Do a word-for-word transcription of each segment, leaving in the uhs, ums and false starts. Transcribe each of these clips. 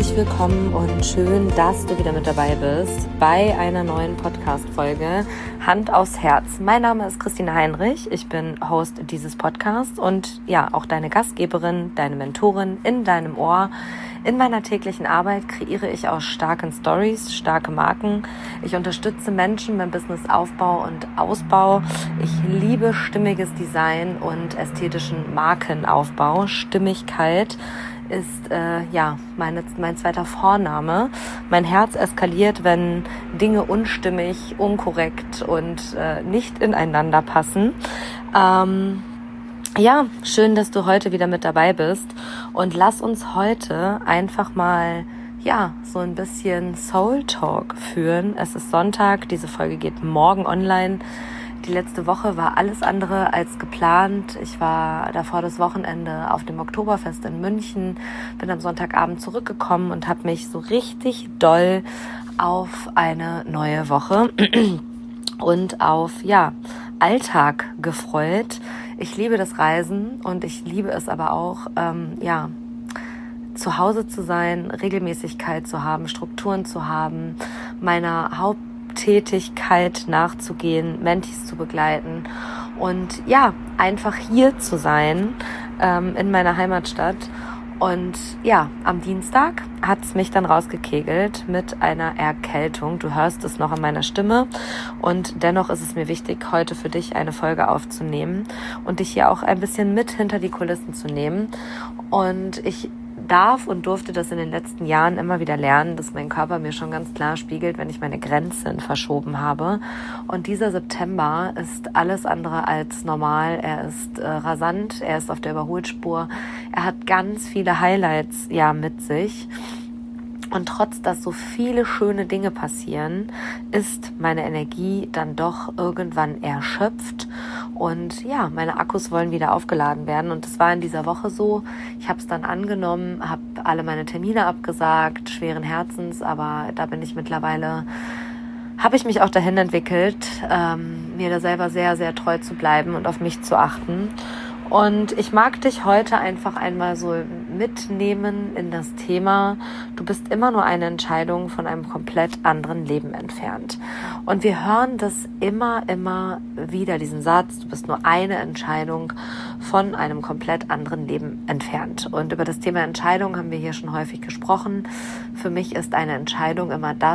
herzlich willkommen und schön, dass du wieder mit dabei bist bei einer neuen Podcast-Folge Hand aufs Herz. Mein Name ist Christine Heinrich, ich bin Host dieses Podcasts und ja, auch deine Gastgeberin, deine Mentorin in deinem Ohr. In meiner täglichen Arbeit kreiere ich aus starken Stories starke Marken. Ich unterstütze Menschen beim Businessaufbau und Ausbau. Ich liebe stimmiges Design und ästhetischen Markenaufbau. Stimmigkeit ist äh, ja meine, mein zweiter Vorname. Mein Herz eskaliert, wenn Dinge unstimmig, unkorrekt und äh, nicht ineinander passen. Ähm, Ja, schön, dass du heute wieder mit dabei bist und lass uns heute einfach mal, ja, so ein bisschen Soul Talk führen. Es ist Sonntag, diese Folge geht morgen online. Die letzte Woche war alles andere als geplant. Ich war davor das Wochenende auf dem Oktoberfest in München, bin am Sonntagabend zurückgekommen und habe mich so richtig doll auf eine neue Woche und auf, ja, Alltag gefreut. Ich liebe das Reisen und ich liebe es aber auch, ähm, ja, zu Hause zu sein, Regelmäßigkeit zu haben, Strukturen zu haben, meiner Haupttätigkeit nachzugehen, Mentis zu begleiten und ja, einfach hier zu sein, ähm, in meiner Heimatstadt. Und ja, am Dienstag hat's mich dann rausgekegelt mit einer Erkältung. Du hörst es noch an meiner Stimme und dennoch ist es mir wichtig, heute für dich eine Folge aufzunehmen und dich hier auch ein bisschen mit hinter die Kulissen zu nehmen. Und ich darf und durfte das in den letzten Jahren immer wieder lernen, dass mein Körper mir schon ganz klar spiegelt, wenn ich meine Grenzen verschoben habe. Und dieser September ist alles andere als normal. Er ist äh, rasant, er ist auf der Überholspur. Er hat ganz viele Highlights ja mit sich. Und trotz, dass so viele schöne Dinge passieren, ist meine Energie dann doch irgendwann erschöpft. Und ja, meine Akkus wollen wieder aufgeladen werden. Und das war in dieser Woche so. Ich habe es dann angenommen, habe alle meine Termine abgesagt, schweren Herzens. Aber da bin ich mittlerweile, habe ich mich auch dahin entwickelt, ähm, mir da selber sehr, sehr treu zu bleiben und auf mich zu achten. Und ich mag dich heute einfach einmal so mitnehmen in das Thema, du bist immer nur eine Entscheidung von einem komplett anderen Leben entfernt. Und wir hören das immer, immer wieder, diesen Satz, du bist nur eine Entscheidung von einem komplett anderen Leben entfernt. Und über das Thema Entscheidung haben wir hier schon häufig gesprochen. Für mich ist eine Entscheidung immer das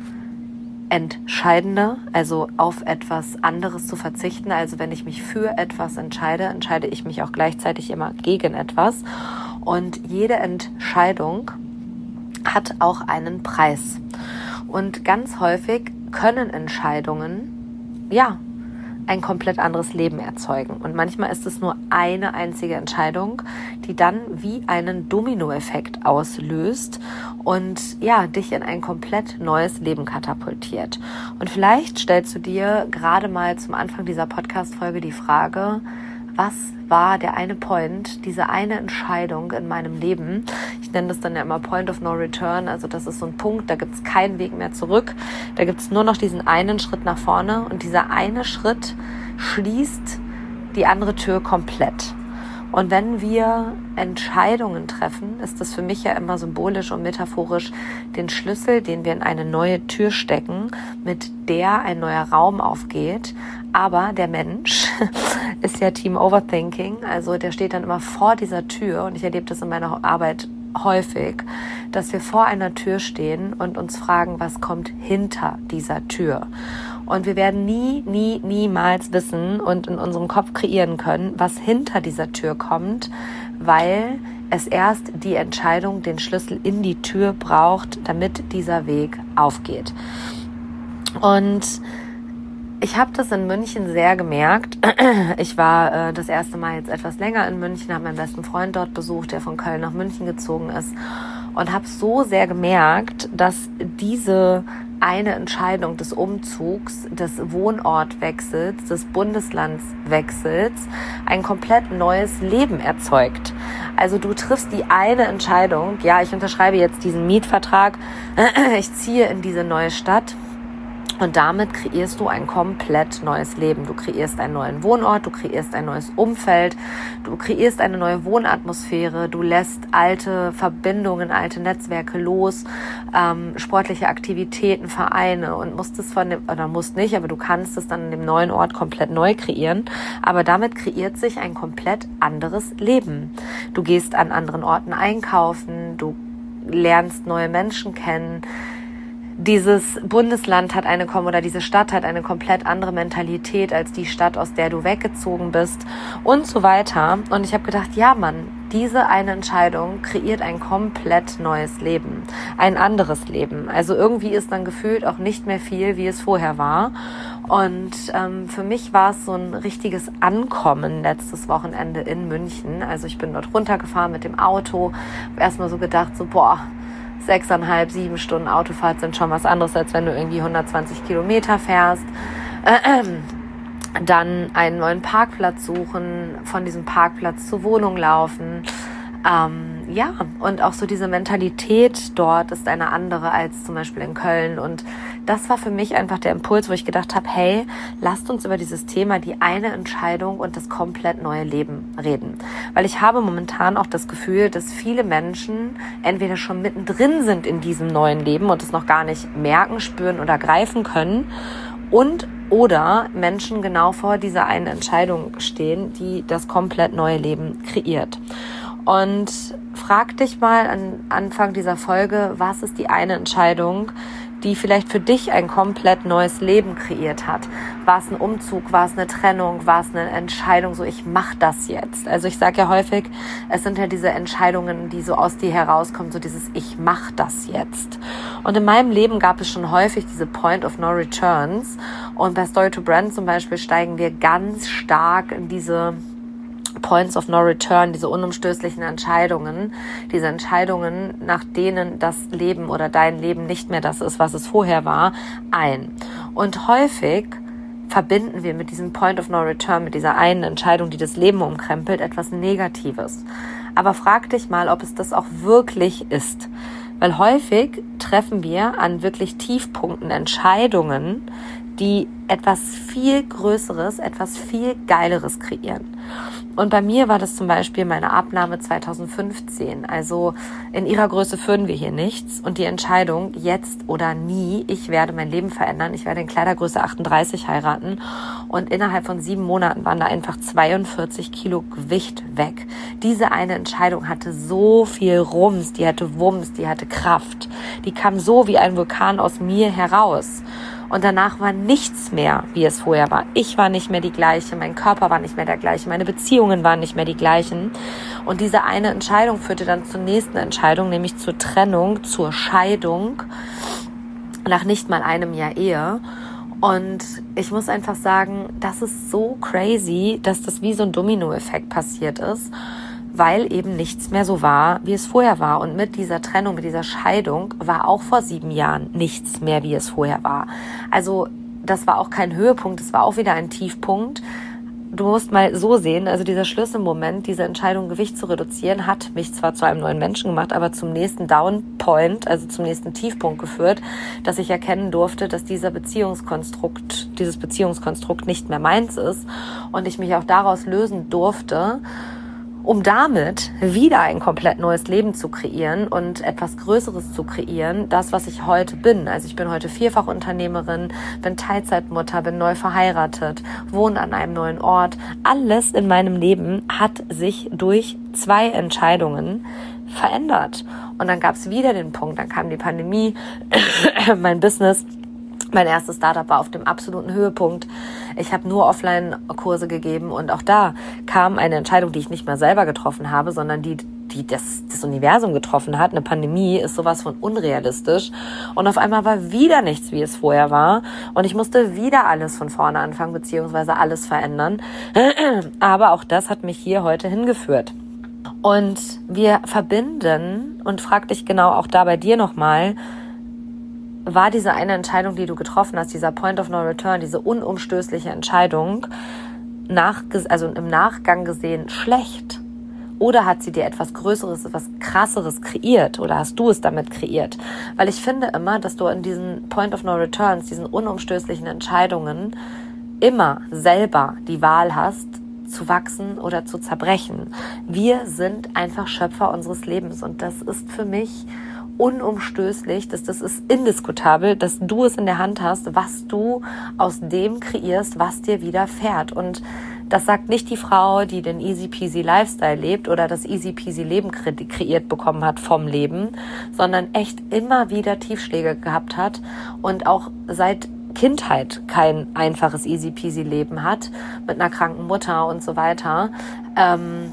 Entscheidende, also auf etwas anderes zu verzichten. Also wenn ich mich für etwas entscheide, entscheide ich mich auch gleichzeitig immer gegen etwas. Und jede Entscheidung hat auch einen Preis. Und ganz häufig können Entscheidungen, ja, ein komplett anderes Leben erzeugen. Und manchmal ist es nur eine einzige Entscheidung, die dann wie einen Dominoeffekt auslöst und ja, dich in ein komplett neues Leben katapultiert. Und vielleicht stellst du dir gerade mal zum Anfang dieser Podcast-Folge die Frage, was war der eine Point, diese eine Entscheidung in meinem Leben? Ich nenne das dann ja immer Point of No Return, also das ist so ein Punkt, da gibt es keinen Weg mehr zurück, da gibt es nur noch diesen einen Schritt nach vorne und dieser eine Schritt schließt die andere Tür komplett. Und wenn wir Entscheidungen treffen, ist das für mich ja immer symbolisch und metaphorisch den Schlüssel, den wir in eine neue Tür stecken, mit der ein neuer Raum aufgeht. Aber der Mensch ist ja Team Overthinking, also der steht dann immer vor dieser Tür und ich erlebe das in meiner Arbeit häufig, dass wir vor einer Tür stehen und uns fragen, was kommt hinter dieser Tür. Und wir werden nie, nie, niemals wissen und in unserem Kopf kreieren können, was hinter dieser Tür kommt, weil es erst die Entscheidung, den Schlüssel in die Tür braucht, damit dieser Weg aufgeht. Und ich habe das in München sehr gemerkt. Ich war äh, das erste Mal jetzt etwas länger in München, habe meinen besten Freund dort besucht, der von Köln nach München gezogen ist und habe so sehr gemerkt, dass diese eine Entscheidung des Umzugs, des Wohnortwechsels, des Bundeslandswechsels ein komplett neues Leben erzeugt. Also du triffst die eine Entscheidung, ja, ich unterschreibe jetzt diesen Mietvertrag, ich ziehe in diese neue Stadt Und damit kreierst du ein komplett neues Leben. Du kreierst einen neuen Wohnort, du kreierst ein neues Umfeld, du kreierst eine neue Wohnatmosphäre, du lässt alte Verbindungen, alte Netzwerke los, ähm, sportliche Aktivitäten, Vereine und musst es von dem, oder musst nicht, aber du kannst es dann in dem neuen Ort komplett neu kreieren. Aber damit kreiert sich ein komplett anderes Leben. Du gehst an anderen Orten einkaufen, du lernst neue Menschen kennen. Dieses Bundesland hat eine, oder diese Stadt hat eine komplett andere Mentalität als die Stadt, aus der du weggezogen bist und so weiter. Und ich habe gedacht, ja Mann, diese eine Entscheidung kreiert ein komplett neues Leben, ein anderes Leben. Also irgendwie ist dann gefühlt auch nicht mehr viel, wie es vorher war. Und ähm, für mich war es so ein richtiges Ankommen letztes Wochenende in München. Also ich bin dort runtergefahren mit dem Auto, habe erstmal so gedacht, so boah, sechseinhalb, sieben Stunden Autofahrt sind schon was anderes, als wenn du irgendwie hundertzwanzig Kilometer fährst. Äh, äh, dann einen neuen Parkplatz suchen, von diesem Parkplatz zur Wohnung laufen. Ähm, ja, und auch so diese Mentalität dort ist eine andere als zum Beispiel in Köln. Und das war für mich einfach der Impuls, wo ich gedacht habe, hey, lasst uns über dieses Thema, die eine Entscheidung und das komplett neue Leben reden. Weil ich habe momentan auch das Gefühl, dass viele Menschen entweder schon mittendrin sind in diesem neuen Leben und es noch gar nicht merken, spüren oder greifen können und oder Menschen genau vor dieser einen Entscheidung stehen, die das komplett neue Leben kreiert. Und frag dich mal an Anfang dieser Folge, was ist die eine Entscheidung, die vielleicht für dich ein komplett neues Leben kreiert hat? War es ein Umzug, war es eine Trennung, war es eine Entscheidung, so ich mach das jetzt? Also ich sage ja häufig, es sind ja diese Entscheidungen, die so aus dir herauskommen, so dieses ich mach das jetzt. Und in meinem Leben gab es schon häufig diese Point of No Returns und bei Story to Brand zum Beispiel steigen wir ganz stark in diese Points of No Return, diese unumstößlichen Entscheidungen, diese Entscheidungen, nach denen das Leben oder dein Leben nicht mehr das ist, was es vorher war, ein. Und häufig verbinden wir mit diesem Point of No Return, mit dieser einen Entscheidung, die das Leben umkrempelt, etwas Negatives. Aber frag dich mal, ob es das auch wirklich ist. Weil häufig treffen wir an wirklich Tiefpunkten Entscheidungen, die etwas viel Größeres, etwas viel Geileres kreieren. Und bei mir war das zum Beispiel meine Abnahme zweitausendfünfzehn. Also in ihrer Größe führen wir hier nichts. Und die Entscheidung, jetzt oder nie, ich werde mein Leben verändern. Ich werde in Kleidergröße achtunddreißig heiraten. Und innerhalb von sieben Monaten waren da einfach zweiundvierzig Kilo Gewicht weg. Diese eine Entscheidung hatte so viel Rums, die hatte Wumms, die hatte Kraft. Die kam so wie ein Vulkan aus mir heraus. Und danach war nichts mehr, wie es vorher war. Ich war nicht mehr die gleiche, mein Körper war nicht mehr der gleiche, meine Beziehungen waren nicht mehr die gleichen. Und diese eine Entscheidung führte dann zur nächsten Entscheidung, nämlich zur Trennung, zur Scheidung, nach nicht mal einem Jahr Ehe. Und ich muss einfach sagen, das ist so crazy, dass das wie so ein Dominoeffekt passiert ist, weil eben nichts mehr so war, wie es vorher war. Und mit dieser Trennung, mit dieser Scheidung war auch vor sieben Jahren nichts mehr, wie es vorher war. Also das war auch kein Höhepunkt, das war auch wieder ein Tiefpunkt. Du musst mal so sehen, also dieser Schlüsselmoment, diese Entscheidung, Gewicht zu reduzieren, hat mich zwar zu einem neuen Menschen gemacht, aber zum nächsten Downpoint, also zum nächsten Tiefpunkt geführt, dass ich erkennen durfte, dass dieser Beziehungskonstrukt, dieses Beziehungskonstrukt nicht mehr meins ist und ich mich auch daraus lösen durfte, um damit wieder ein komplett neues Leben zu kreieren und etwas Größeres zu kreieren, das, was ich heute bin. Also ich bin heute Vierfachunternehmerin, bin Teilzeitmutter, bin neu verheiratet, wohne an einem neuen Ort. Alles in meinem Leben hat sich durch zwei Entscheidungen verändert. Und dann gab es wieder den Punkt, dann kam die Pandemie, mein Business, mein erstes Startup war auf dem absoluten Höhepunkt. Ich habe nur Offline-Kurse gegeben und auch da kam eine Entscheidung, die ich nicht mehr selber getroffen habe, sondern die, die das, das Universum getroffen hat. Eine Pandemie ist sowas von unrealistisch und auf einmal war wieder nichts, wie es vorher war und ich musste wieder alles von vorne anfangen, beziehungsweise alles verändern. Aber auch das hat mich hier heute hingeführt. Und wir verbinden, und frag dich genau auch da bei dir nochmal, war diese eine Entscheidung, die du getroffen hast, dieser Point of No Return, diese unumstößliche Entscheidung, nach, also im Nachgang gesehen schlecht? Oder hat sie dir etwas Größeres, etwas Krasseres kreiert? Oder hast du es damit kreiert? Weil ich finde immer, dass du in diesen Point of No Returns, diesen unumstößlichen Entscheidungen immer selber die Wahl hast, zu wachsen oder zu zerbrechen. Wir sind einfach Schöpfer unseres Lebens und das ist für mich unumstößlich, dass das ist indiskutabel, dass du es in der Hand hast, was du aus dem kreierst, was dir widerfährt. Und das sagt nicht die Frau, die den easy peasy Lifestyle lebt oder das easy peasy Leben kre- kreiert bekommen hat vom Leben, sondern echt immer wieder Tiefschläge gehabt hat und auch seit Kindheit kein einfaches easy peasy Leben hat, mit einer kranken Mutter und so weiter. Ähm,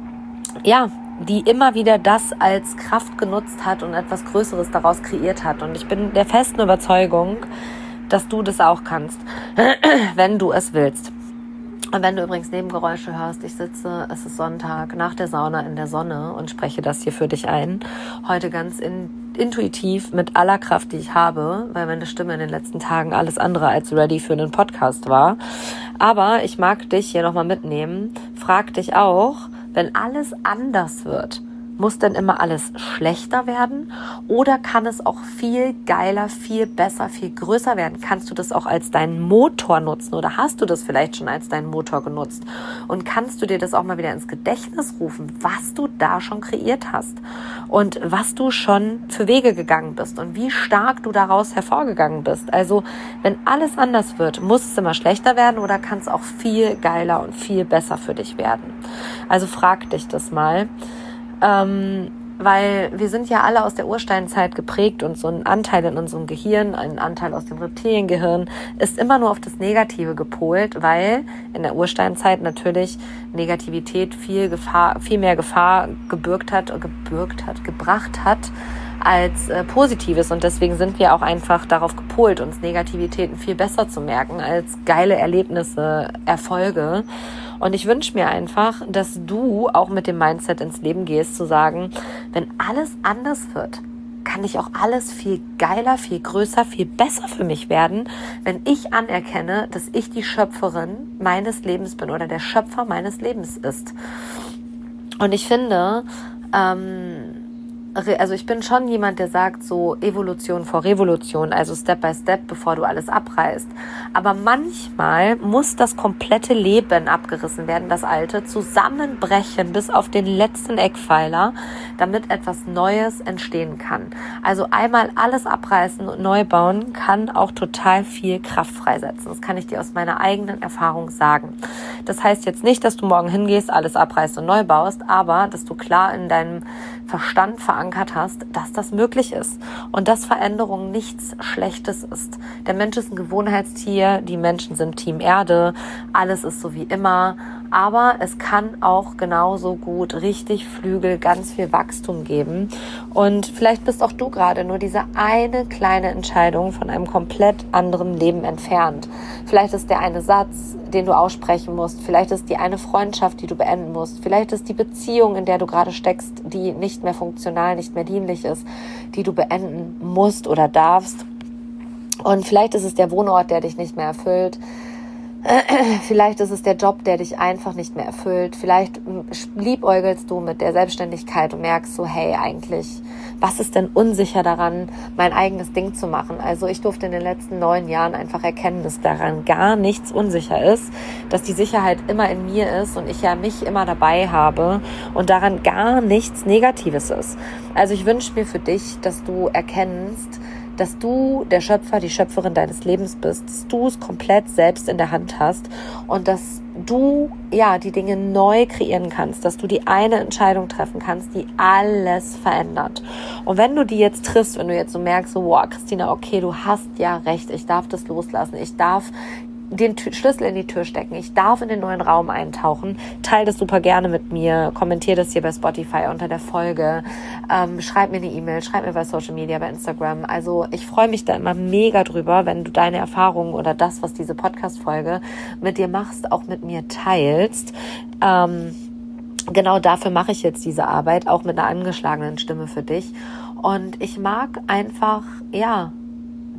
ja, die immer wieder das als Kraft genutzt hat und etwas Größeres daraus kreiert hat. Und ich bin der festen Überzeugung, dass du das auch kannst, wenn du es willst. Und wenn du übrigens Nebengeräusche hörst, ich sitze, es ist Sonntag, nach der Sauna in der Sonne und spreche das hier für dich ein. Heute ganz in, intuitiv mit aller Kraft, die ich habe, weil meine Stimme in den letzten Tagen alles andere als ready für einen Podcast war. Aber ich mag dich hier nochmal mitnehmen. Frag dich auch, wenn alles anders wird, muss denn immer alles schlechter werden oder kann es auch viel geiler, viel besser, viel größer werden? Kannst du das auch als deinen Motor nutzen oder hast du das vielleicht schon als deinen Motor genutzt? Und kannst du dir das auch mal wieder ins Gedächtnis rufen, was du da schon kreiert hast und was du schon für Wege gegangen bist und wie stark du daraus hervorgegangen bist? Also wenn alles anders wird, muss es immer schlechter werden oder kann es auch viel geiler und viel besser für dich werden? Also frag dich das mal. Ähm, weil wir sind ja alle aus der Ursteinzeit geprägt und so ein Anteil in unserem Gehirn, ein Anteil aus dem Reptiliengehirn ist immer nur auf das Negative gepolt, weil in der Ursteinzeit natürlich Negativität viel Gefahr, viel mehr Gefahr gebürgt hat, gebürgt hat, gebracht hat als äh, Positives und deswegen sind wir auch einfach darauf gepolt, uns Negativitäten viel besser zu merken als geile Erlebnisse, Erfolge. Und ich wünsche mir einfach, dass du auch mit dem Mindset ins Leben gehst, zu sagen, wenn alles anders wird, kann ich auch alles viel geiler, viel größer, viel besser für mich werden, wenn ich anerkenne, dass ich die Schöpferin meines Lebens bin oder der Schöpfer meines Lebens ist. Und ich finde, ähm, also ich bin schon jemand, der sagt so Evolution vor Revolution, also Step by Step, bevor du alles abreißt. Aber manchmal muss das komplette Leben abgerissen werden, das Alte, zusammenbrechen bis auf den letzten Eckpfeiler, damit etwas Neues entstehen kann. Also einmal alles abreißen und neu bauen kann auch total viel Kraft freisetzen. Das kann ich dir aus meiner eigenen Erfahrung sagen. Das heißt jetzt nicht, dass du morgen hingehst, alles abreißt und neu baust, aber dass du klar in deinem Verstand verankert hast, dass das möglich ist und dass Veränderung nichts Schlechtes ist. Der Mensch ist ein Gewohnheitstier, die Menschen sind Team Erde, alles ist so wie immer, aber es kann auch genauso gut richtig Flügel, ganz viel Wachstum geben und vielleicht bist auch du gerade nur diese eine kleine Entscheidung von einem komplett anderen Leben entfernt. Vielleicht ist der eine Satz, den du aussprechen musst, vielleicht ist die eine Freundschaft, die du beenden musst, vielleicht ist die Beziehung, in der du gerade steckst, die nicht mehr funktional, nicht mehr dienlich ist, die du beenden musst oder darfst. Und vielleicht ist es der Wohnort, der dich nicht mehr erfüllt. Vielleicht ist es der Job, der dich einfach nicht mehr erfüllt. Vielleicht liebäugelst du mit der Selbstständigkeit und merkst so, hey, eigentlich, was ist denn unsicher daran, mein eigenes Ding zu machen? Also ich durfte in den letzten neun Jahren einfach erkennen, dass daran gar nichts unsicher ist, dass die Sicherheit immer in mir ist und ich ja mich immer dabei habe und daran gar nichts Negatives ist. Also ich wünsche mir für dich, dass du erkennst, dass du der Schöpfer, die Schöpferin deines Lebens bist, dass du es komplett selbst in der Hand hast und dass du ja die Dinge neu kreieren kannst, dass du die eine Entscheidung treffen kannst, die alles verändert. Und wenn du die jetzt triffst, wenn du jetzt so merkst, so, wow, Christina, okay, du hast ja recht, ich darf das loslassen, ich darf den Tür, Schlüssel in die Tür stecken, ich darf in den neuen Raum eintauchen, teile das super gerne mit mir, kommentiere das hier bei Spotify unter der Folge, ähm, schreib mir eine E-Mail, schreib mir bei Social Media, bei Instagram. Also ich freue mich da immer mega drüber, wenn du deine Erfahrungen oder das, was diese Podcast-Folge mit dir machst, auch mit mir teilst. Ähm, genau dafür mache ich jetzt diese Arbeit, auch mit einer angeschlagenen Stimme für dich. Und ich mag einfach, ja,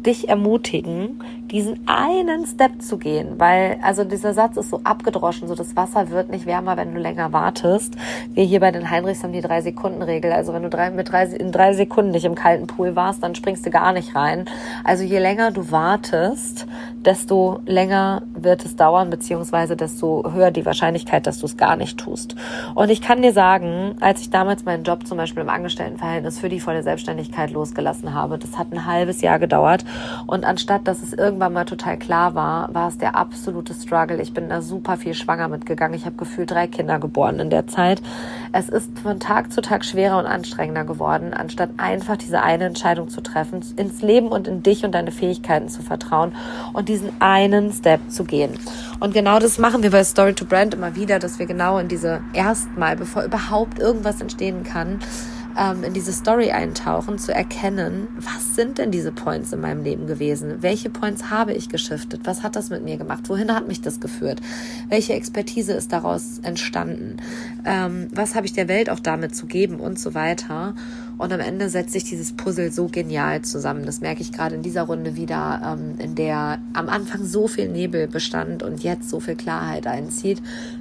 dich ermutigen, diesen einen Step zu gehen, weil, also dieser Satz ist so abgedroschen, so das Wasser wird nicht wärmer, wenn du länger wartest. Wir hier bei den Heinrichs haben die Drei-Sekunden-Regel, also wenn du drei, mit drei, in drei Sekunden nicht im kalten Pool warst, dann springst du gar nicht rein. Also je länger du wartest, desto länger wird es dauern, beziehungsweise desto höher die Wahrscheinlichkeit, dass du es gar nicht tust. Und ich kann dir sagen, als ich damals meinen Job zum Beispiel im Angestelltenverhältnis für die volle Selbstständigkeit losgelassen habe, das hat ein halbes Jahr gedauert und anstatt, dass es irgendwann mal total klar war, war es der absolute Struggle. Ich bin da super viel schwanger mitgegangen. Ich habe gefühlt drei Kinder geboren in der Zeit. Es ist von Tag zu Tag schwerer und anstrengender geworden, anstatt einfach diese eine Entscheidung zu treffen, ins Leben und in dich und deine Fähigkeiten zu vertrauen und diesen einen Step zu gehen. Und genau das machen wir bei Story to Brand immer wieder, dass wir genau in diese erstmal, bevor überhaupt irgendwas entstehen kann, in diese Story eintauchen, zu erkennen, was sind denn diese Points in meinem Leben gewesen? Welche Points habe ich geschiftet? Was hat das mit mir gemacht? Wohin hat mich das geführt? Welche Expertise ist daraus entstanden? Ähm, was habe ich der Welt auch damit zu geben und so weiter? Und am Ende setzt sich dieses Puzzle so genial zusammen. Das merke ich gerade in dieser Runde wieder, ähm, in der am Anfang so viel Nebel bestand und jetzt so viel Klarheit einzieht.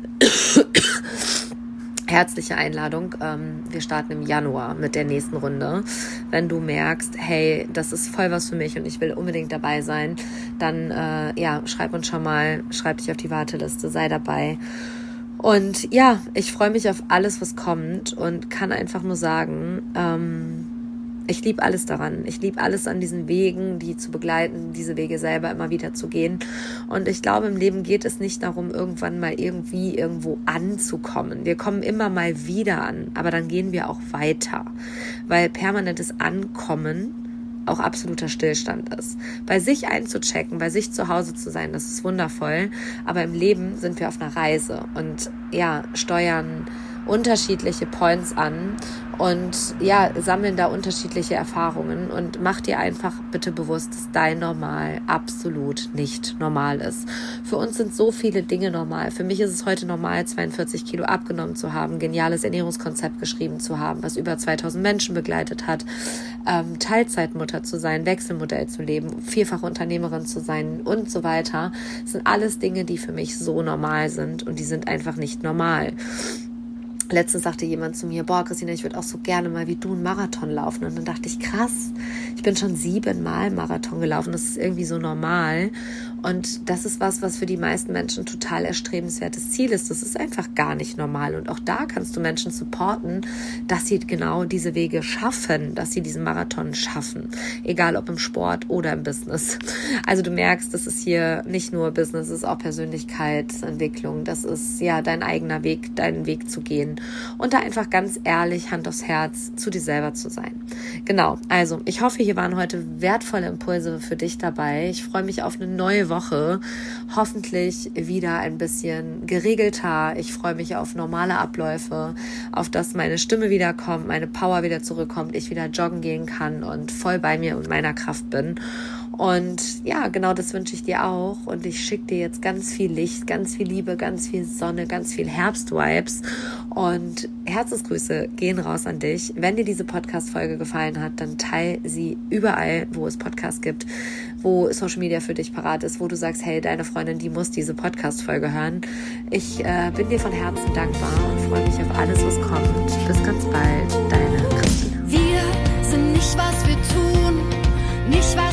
Herzliche Einladung. Wir starten im Januar mit der nächsten Runde. Wenn du merkst, hey, das ist voll was für mich und ich will unbedingt dabei sein, dann äh, ja, schreib uns schon mal, schreib dich auf die Warteliste, sei dabei. Und ja, ich freue mich auf alles, was kommt und kann einfach nur sagen, ähm, ich liebe alles daran. Ich liebe alles an diesen Wegen, die zu begleiten, diese Wege selber immer wieder zu gehen. Und ich glaube, im Leben geht es nicht darum, irgendwann mal irgendwie irgendwo anzukommen. Wir kommen immer mal wieder an, aber dann gehen wir auch weiter, weil permanentes Ankommen auch absoluter Stillstand ist. Bei sich einzuchecken, bei sich zu Hause zu sein, das ist wundervoll, aber im Leben sind wir auf einer Reise und ja, steuern unterschiedliche Points an und ja, sammeln da unterschiedliche Erfahrungen und mach dir einfach bitte bewusst, dass dein Normal absolut nicht normal ist. Für uns sind so viele Dinge normal. Für mich ist es heute normal, zweiundvierzig Kilo abgenommen zu haben, geniales Ernährungskonzept geschrieben zu haben, was über zweitausend Menschen begleitet hat, ähm, Teilzeitmutter zu sein, Wechselmodell zu leben, vierfache Unternehmerin zu sein und so weiter. Das sind alles Dinge, die für mich so normal sind und die sind einfach nicht normal. Letztens sagte jemand zu mir, boah, Christina, ich würde auch so gerne mal wie du einen Marathon laufen. Und dann dachte ich, krass, ich bin schon siebenmal Marathon gelaufen. Das ist irgendwie so normal. Und das ist was, was für die meisten Menschen total erstrebenswertes Ziel ist. Das ist einfach gar nicht normal. Und auch da kannst du Menschen supporten, dass sie genau diese Wege schaffen, dass sie diesen Marathon schaffen. Egal ob im Sport oder im Business. Also du merkst, das ist hier nicht nur Business, es ist auch Persönlichkeitsentwicklung. Das ist ja dein eigener Weg, deinen Weg zu gehen. Und da einfach ganz ehrlich, Hand aufs Herz, zu dir selber zu sein. Genau, also ich hoffe, hier waren heute wertvolle Impulse für dich dabei. Ich freue mich auf eine neue Woche. Hoffentlich wieder ein bisschen geregelter. Ich freue mich auf normale Abläufe, auf dass meine Stimme wiederkommt, meine Power wieder zurückkommt, ich wieder joggen gehen kann und voll bei mir und meiner Kraft bin. Und ja, genau das wünsche ich dir auch. Und ich schicke dir jetzt ganz viel Licht, ganz viel Liebe, ganz viel Sonne, ganz viel Herbstvibes. Und Herzensgrüße gehen raus an dich. Wenn dir diese Podcast-Folge gefallen hat, dann teile sie überall, wo es Podcasts gibt, wo Social Media für dich parat ist, wo du sagst, hey, deine Freundin, die muss diese Podcast-Folge hören. Ich äh, bin dir von Herzen dankbar und freue mich auf alles, was kommt. Bis ganz bald, deine Christina. Wir sind nicht, was wir tun, nicht, was